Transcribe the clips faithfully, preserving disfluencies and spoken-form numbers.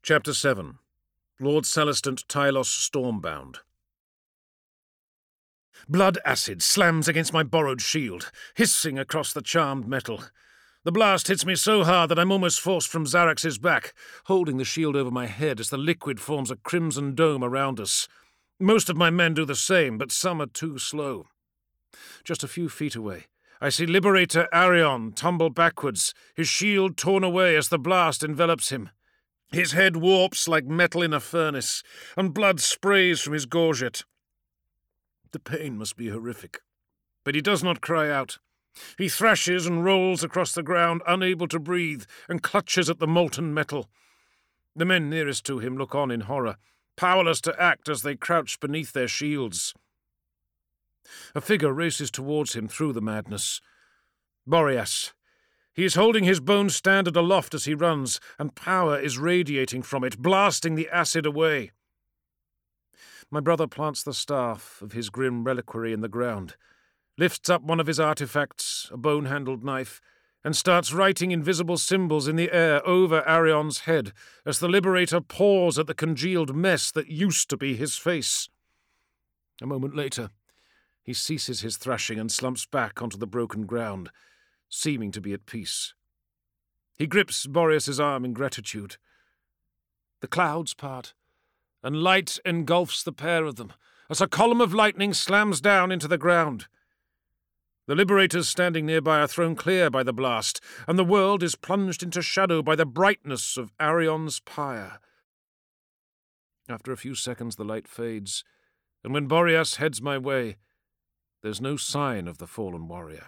Chapter seven. Lord Celestant Tylos Stormbound. Blood acid slams against my borrowed shield, hissing across the charmed metal. The blast hits me so hard that I'm almost forced from Zarax's back, holding the shield over my head as the liquid forms a crimson dome around us. Most of my men do the same, but some are too slow. Just a few feet away, I see Liberator Arion tumble backwards, his shield torn away as the blast envelops him. His head warps like metal in a furnace, and blood sprays from his gorget. The pain must be horrific, but he does not cry out. He thrashes and rolls across the ground, unable to breathe, and clutches at the molten metal. The men nearest to him look on in horror, powerless to act as they crouch beneath their shields. A figure races towards him through the madness. Boreas. He is holding his bone standard aloft as he runs, and power is radiating from it, blasting the acid away. My brother plants the staff of his grim reliquary in the ground, lifts up one of his artifacts, a bone-handled knife, and starts writing invisible symbols in the air over Arion's head as the Liberator paws at the congealed mess that used to be his face. A moment later, he ceases his thrashing and slumps back onto the broken ground, seeming to be at peace. He grips Boreas's arm in gratitude. The clouds part, and light engulfs the pair of them as a column of lightning slams down into the ground. The Liberators standing nearby are thrown clear by the blast, and the world is plunged into shadow by the brightness of Arion's pyre. After a few seconds the light fades, and when Boreas heads my way, there's no sign of the fallen warrior.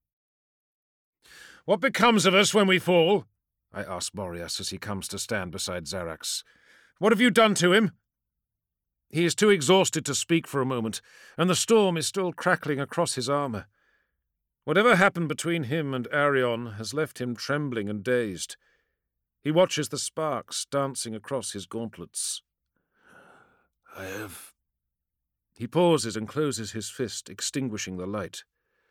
"What becomes of us when we fall?" I ask Boreas as he comes to stand beside Zarax. "What have you done to him?" He is too exhausted to speak for a moment, and the storm is still crackling across his armour. Whatever happened between him and Arion has left him trembling and dazed. He watches the sparks dancing across his gauntlets. "I have..." He pauses and closes his fist, extinguishing the light.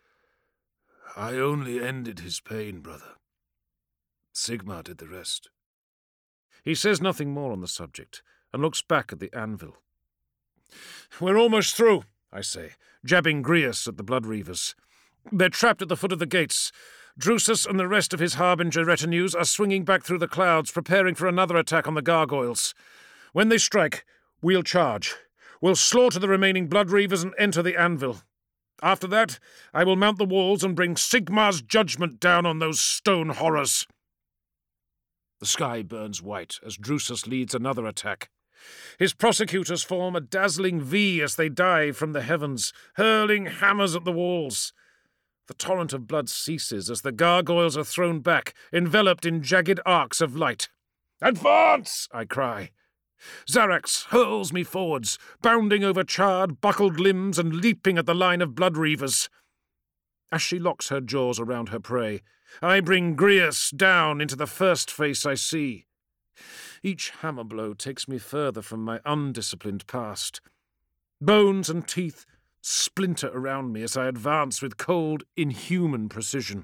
"I only ended his pain, brother. Sigmar did the rest." He says nothing more on the subject, and looks back at the anvil. "We're almost through," I say, jabbing Grius at the Bloodreavers. "They're trapped at the foot of the gates. Drusus and the rest of his Harbinger retinues are swinging back through the clouds, preparing for another attack on the gargoyles. When they strike, we'll charge. We'll slaughter the remaining Bloodreavers and enter the anvil. After that, I will mount the walls and bring Sigmar's judgment down on those stone horrors." The sky burns white as Drusus leads another attack. His prosecutors form a dazzling V as they dive from the heavens, hurling hammers at the walls. The torrent of blood ceases as the gargoyles are thrown back, enveloped in jagged arcs of light. "Advance!" I cry. Zarax hurls me forwards, bounding over charred, buckled limbs and leaping at the line of Bloodreavers. As she locks her jaws around her prey, I bring Grius down into the first face I see. Each hammer blow takes me further from my undisciplined past. Bones and teeth splinter around me as I advance with cold, inhuman precision.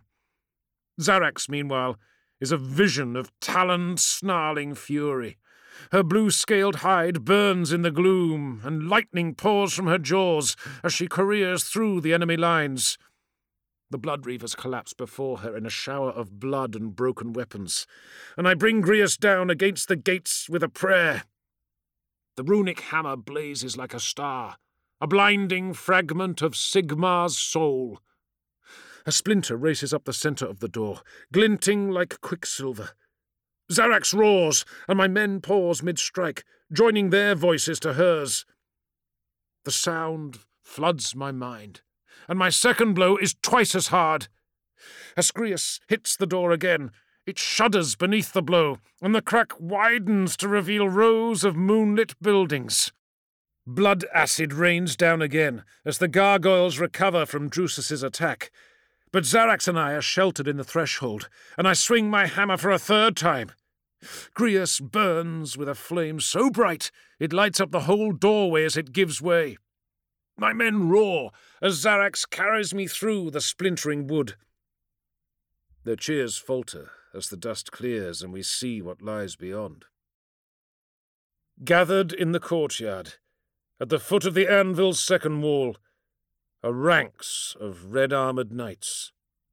Zarax, meanwhile, is a vision of taloned, snarling fury. Her blue-scaled hide burns in the gloom, and lightning pours from her jaws as she careers through the enemy lines. The Bloodreavers collapse before her in a shower of blood and broken weapons, and I bring Grius down against the gates with a prayer. The runic hammer blazes like a star, a blinding fragment of Sigmar's soul. A splinter races up the centre of the door, glinting like quicksilver. Zarax roars, and my men pause mid-strike, joining their voices to hers. The sound floods my mind, and my second blow is twice as hard. As Grius hits the door again, it shudders beneath the blow, and the crack widens to reveal rows of moonlit buildings. Blood acid rains down again as the gargoyles recover from Drusus's attack. But Zarax and I are sheltered in the threshold, and I swing my hammer for a third time. Grius burns with a flame so bright it lights up the whole doorway as it gives way. My men roar as Zarax carries me through the splintering wood. Their cheers falter as the dust clears and we see what lies beyond. Gathered in the courtyard, at the foot of the anvil's second wall, are ranks of red-armoured knights.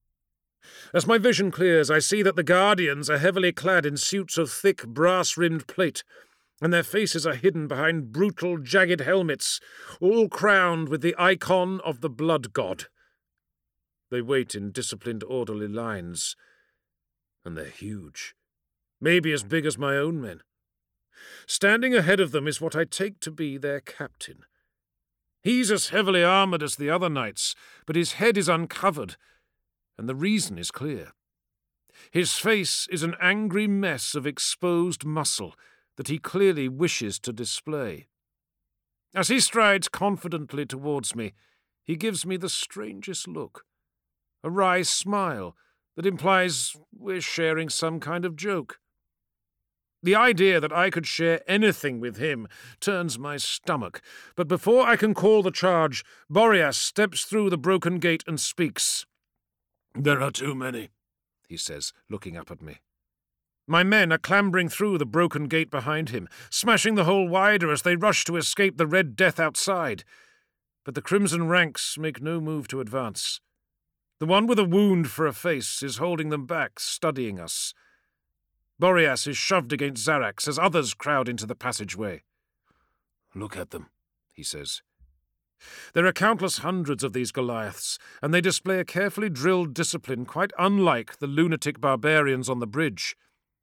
As my vision clears, I see that the guardians are heavily clad in suits of thick, brass-rimmed plate, and their faces are hidden behind brutal, jagged helmets, all crowned with the icon of the blood god. They wait in disciplined, orderly lines, and they're huge, maybe as big as my own men. Standing ahead of them is what I take to be their captain. He's as heavily armoured as the other knights, but his head is uncovered, and the reason is clear. His face is an angry mess of exposed muscle that he clearly wishes to display. As he strides confidently towards me, he gives me the strangest look, a wry smile that implies we're sharing some kind of joke. The idea that I could share anything with him turns my stomach, but before I can call the charge, Boreas steps through the broken gate and speaks. "There are too many," he says, looking up at me. My men are clambering through the broken gate behind him, smashing the hole wider as they rush to escape the red death outside. But the crimson ranks make no move to advance. The one with a wound for a face is holding them back, studying us. Boreas is shoved against Zarax as others crowd into the passageway. "Look at them," he says. There are countless hundreds of these Goliaths, and they display a carefully drilled discipline quite unlike the lunatic barbarians on the bridge.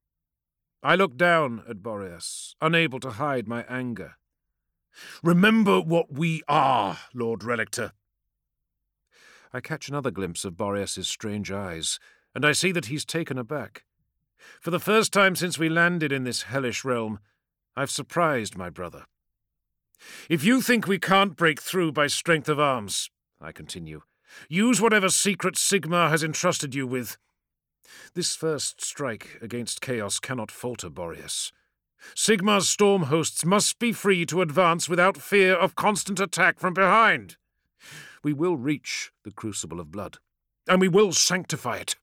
I look down at Boreas, unable to hide my anger. "Remember what we are, Lord Relictor." I catch another glimpse of Boreas's strange eyes, and I see that he's taken aback. For the first time since we landed in this hellish realm, I've surprised my brother. "If you think we can't break through by strength of arms," I continue, "use whatever secret Sigmar has entrusted you with. This first strike against chaos cannot falter, Boreas. Sigmar's storm hosts must be free to advance without fear of constant attack from behind. We will reach the Crucible of Blood, and we will sanctify it."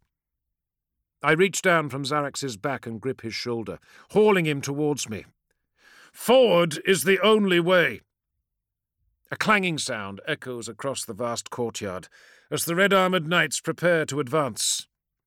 I reach down from Zarax's back and grip his shoulder, hauling him towards me. "Forward is the only way." A clanging sound echoes across the vast courtyard as the red-armoured knights prepare to advance.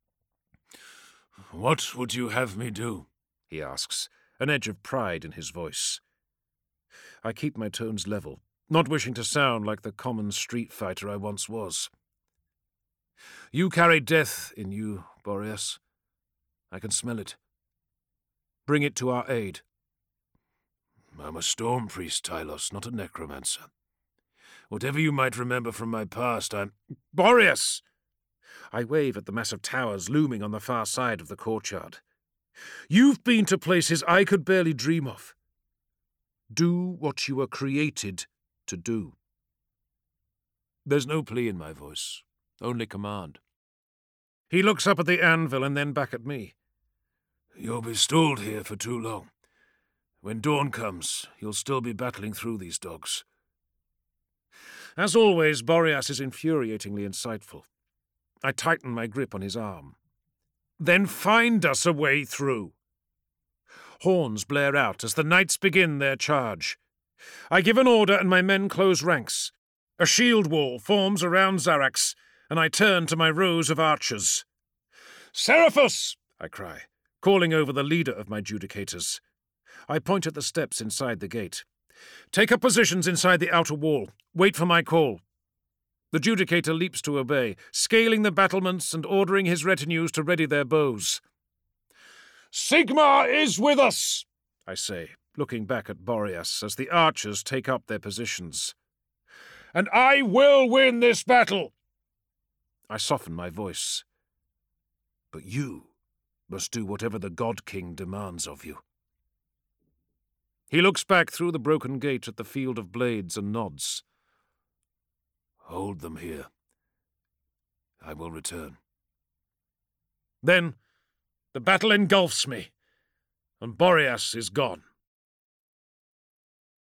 "What would you have me do?" he asks, an edge of pride in his voice. I keep my tones level, not wishing to sound like the common street fighter I once was. "You carry death in you, Boreas. I can smell it. Bring it to our aid." "I'm a storm priest, Tylos, not a necromancer. Whatever you might remember from my past, I'm—" "Boreas!" I wave at the massive towers looming on the far side of the courtyard. "You've been to places I could barely dream of. Do what you were created to do." There's no plea in my voice, only command. He looks up at the anvil and then back at me. "You'll be stalled here for too long. When dawn comes, you'll still be battling through these dogs." As always, Boreas is infuriatingly insightful. I tighten my grip on his arm. "Then find us a way through." Horns blare out as the knights begin their charge. I give an order and my men close ranks. A shield wall forms around Zarax, and I turn to my rows of archers. "Seraphus!" I cry, calling over the leader of my judicators. I point at the steps inside the gate. "Take up positions inside the outer wall. Wait for my call." The judicator leaps to obey, scaling the battlements and ordering his retinues to ready their bows. "Sigmar is with us!" I say, looking back at Boreas as the archers take up their positions. "And I will win this battle!" I soften my voice. "But you must do whatever the God King demands of you." He looks back through the broken gate at the field of blades and nods. "Hold them here. I will return." Then the battle engulfs me, and Boreas is gone.